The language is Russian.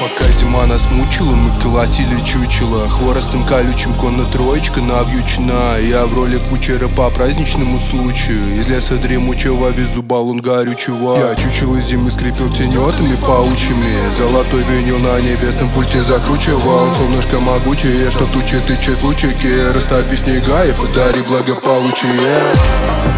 Пока зима нас мучила, мы колотили чучело хворостом колючим, конно троечка навьючена. Я в роли кучера по праздничному случаю из леса дремучего везу баллон горючего. Я чучело зимы скрипел тенетами паучьими, золотой винил на небесном пульте закручивал. Солнышко могучее, что в тучи тычет лучики, растопи снега и подари благополучие.